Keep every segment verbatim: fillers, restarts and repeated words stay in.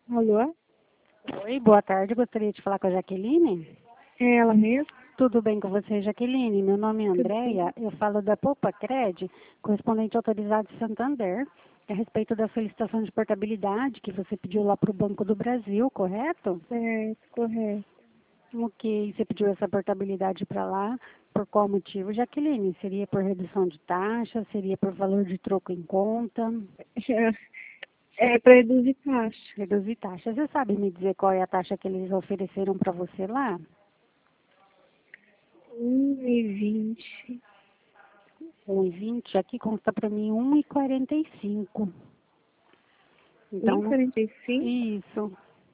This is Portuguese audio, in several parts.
Alô? Oi, boa tarde. Gostaria de falar com a Jaqueline. É ela mesmo? Tudo bem com você, Jaqueline? Meu nome é Tudo bem? Andréia. Eu falo da Poupa Cred, correspondente autorizado de Santander, a respeito da solicitação de portabilidade que você pediu lá para o Banco do Brasil, correto? Certo, correto. Ok, você pediu essa portabilidade para lá. Por qual motivo, Jaqueline? Seria por redução de taxa? Seria por valor de troco em conta? É para reduzir taxa. Reduzir taxa. Você sabe me dizer qual é a taxa que eles ofereceram para você lá? um e vinte. um e vinte, aqui consta para mim um e quarenta e cinco. um e Então, quarenta e cinco? isso.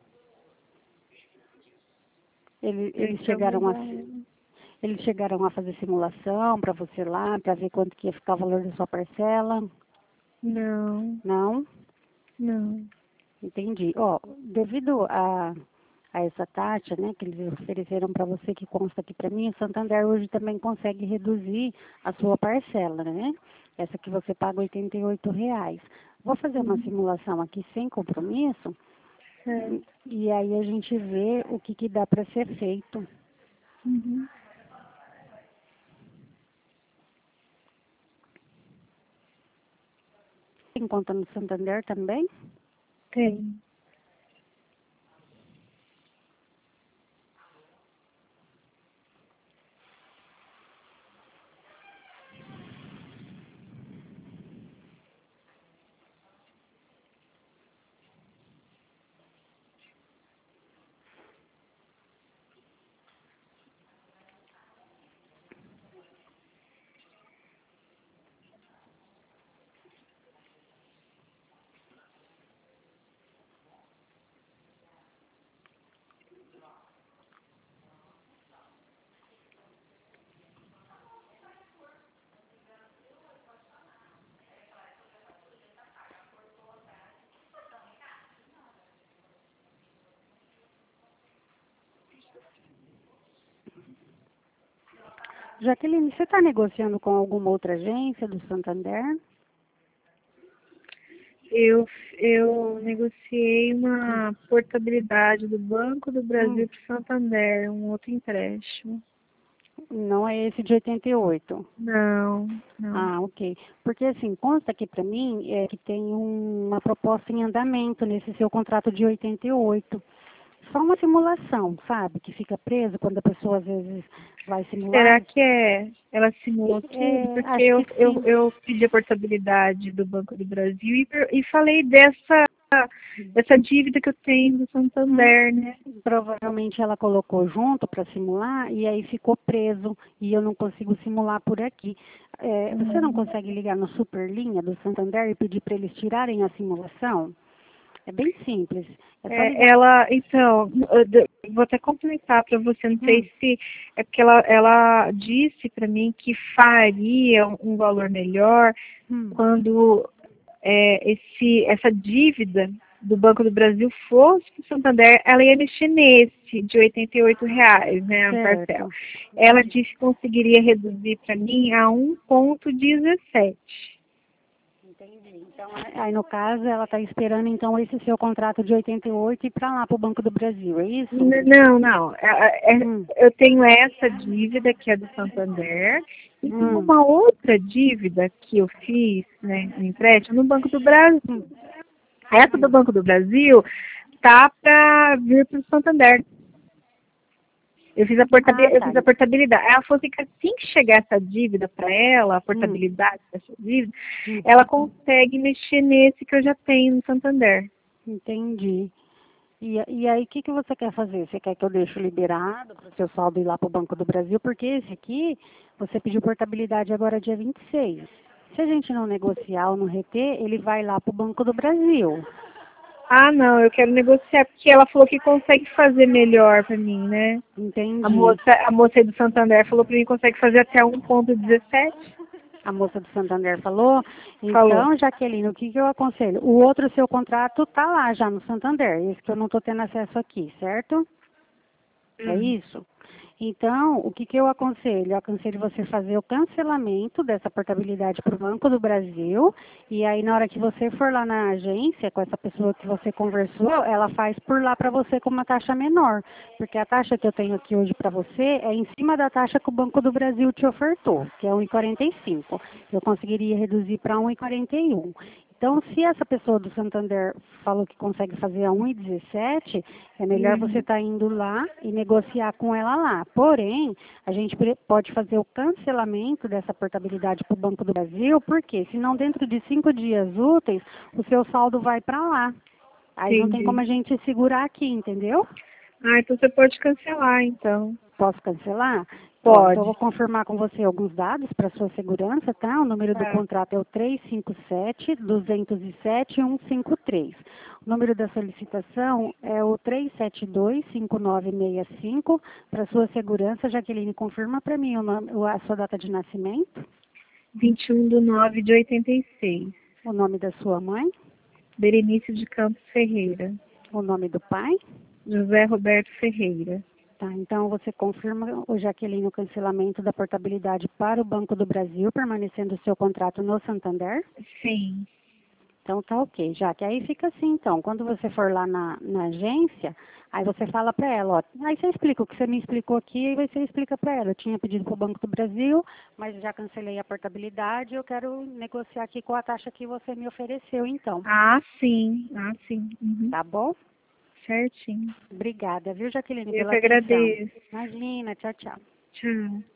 Ele- Eles Então chegaram a, mudaram. eles chegaram a fazer simulação para você lá, para ver quanto que ia ficar o valor da sua parcela? Não, Não? não. Entendi. Ó, devido a, a essa taxa, né, que eles ofereceram para você, que consta aqui para mim, o Santander hoje também consegue reduzir a sua parcela, né? Essa que você paga oitenta e oito reais. Vou fazer uma Uhum. simulação aqui sem compromisso. Certo. E aí a gente vê o que, que dá para ser feito. Uhum. Tem conta no Santander também? Tem. Jaqueline, você está negociando com alguma outra agência do Santander? Eu, eu negociei Hum, uma portabilidade do Banco do hum, Brasil para o Santander, um outro empréstimo. não é esse de oitenta e oito. Não, não. Ah, ok. Porque assim, consta aqui para mim é, que tem um- uma proposta em andamento nesse seu contrato de oitenta e oito. Só uma simulação, sabe? Que fica preso quando a pessoa às vezes vai Será simular. que é? Ela simulou tudo? É, Porque acho eu, que eu, sim. eu pedi a portabilidade do Banco do Brasil e, per- e falei dessa, dessa dívida que eu tenho do Hum, Santander, né? Provavelmente ela colocou junto para simular e aí ficou preso e eu não consigo simular por aqui. É, você não Uhum. consegue ligar no Superlinha do Santander e pedir para eles tirarem a simulação? É bem simples. É só É, ligar. ela, então, eu de- vou até complementar para você, não sei Hum, se é porque ela, ela disse para mim que faria um, um valor melhor hum, quando é, esse, essa dívida do Banco do Brasil fosse para o Santander, ela ia mexer nesse de oitenta e oito reais, né, a parcela. certo. Ela disse que conseguiria reduzir para mim a um vírgula dezessete. Entendi. Então, aí no caso, ela está esperando então esse seu contrato de oitenta e oito e ir para lá, para o Banco do Brasil, é isso? N- Não, não. É- é- Hum, Eu tenho essa dívida que é do Santander e tem hum, uma outra dívida que eu fiz, né, no empréstimo no Banco do Brasil. hum, Essa do hum. Banco do Brasil tá para vir para o Santander. Eu fiz a Ah, portabilidade, eu tá. fiz a portabilidade. Ela falou assim que assim que chegar essa dívida para ela, a Hum, portabilidade dessa dívida, hum, ela consegue mexer nesse que eu já tenho no Santander. entendi. E, e aí, o que, que você quer fazer? Você quer que eu deixe liberado para o seu saldo ir lá para o Banco do Brasil? Porque esse aqui, você pediu portabilidade agora dia vinte e seis. Se a gente não negociar ou não reter, ele vai lá para o Banco do Brasil. Ah, não, eu quero negociar porque ela falou que consegue fazer melhor para mim, né? A Entendi. moça, a moça aí do Santander falou para mim que consegue fazer até um vírgula dezessete. A moça do Santander falou. Falou. Então, Jaqueline, o que, que eu aconselho? O outro seu contrato está lá já no Santander, esse que eu não estou tendo acesso aqui, certo? É Hum. isso? Então, o que, que eu aconselho? Eu aconselho você fazer o cancelamento dessa portabilidade para o Banco do Brasil, e aí na hora que você for lá na agência, com essa pessoa que você conversou, ela faz por lá para você com uma taxa menor, porque a taxa que eu tenho aqui hoje para você é em cima da taxa que o Banco do Brasil te ofertou, que é um vírgula quarenta e cinco. Eu conseguiria reduzir para um vírgula quarenta e um. Então, se essa pessoa do Santander falou que consegue fazer a um vírgula dezessete, é melhor você estar indo lá e negociar com ela lá. Porém, a gente pre- pode fazer o cancelamento dessa portabilidade para o Banco do Brasil, porque senão dentro de cinco dias úteis, o seu saldo vai para lá. Aí não tem como a Entendi. gente segurar aqui, entendeu? Ah, então você pode cancelar, então. Posso cancelar? Ó, então eu vou Pode. confirmar com você alguns dados para sua segurança, tá? O número do Tá. contrato é o três cinco sete, dois zero sete, um cinco três. O número da solicitação é o três sete dois, cinco nove seis cinco. Para sua segurança, Jaqueline, confirma para mim o nome, a sua data de nascimento, vinte e um de nove de oitenta e seis. o nome da sua mãe, Berenice de Campos Ferreira. o nome do pai. José Roberto Ferreira. Tá, então você confirma, o Jaqueline, o cancelamento da portabilidade para o Banco do Brasil, permanecendo o seu contrato no Santander? Sim. Então tá ok, já que aí fica assim então, quando você for lá na, na agência, aí você fala para ela, ó, aí você explica o que você me explicou aqui, aí você explica para ela, eu tinha pedido para o Banco do Brasil, mas já cancelei a portabilidade, eu quero negociar aqui com a taxa que você me ofereceu então, Ah, sim. Ah, sim. Uhum. tá bom? Certinho. Obrigada, viu Jaqueline, Eu pela que atenção. agradeço. Imagina, tchau, tchau. Tchau.